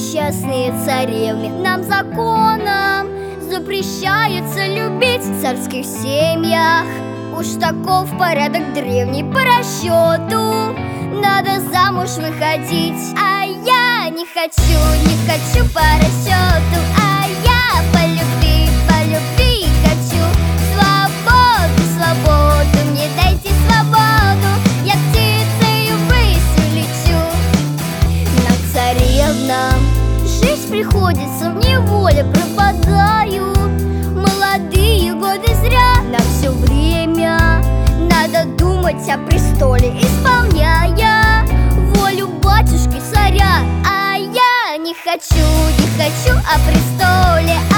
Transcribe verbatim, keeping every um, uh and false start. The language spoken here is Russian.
Несчастные царевны, нам законом запрещается любить в царских семьях. Уж таков порядок древний по расчету. Надо замуж выходить, а я не хочу, не хочу по расчету. А я по любви, по любви хочу свободу, свободу, мне дайте свободу. Я птицею ввысь лечу. Нам, царевнам, жизнь приходится в неволе, пропадают молодые годы зря. На все время надо думать о престоле, исполняя волю батюшки царя. А я не хочу, не хочу о престоле.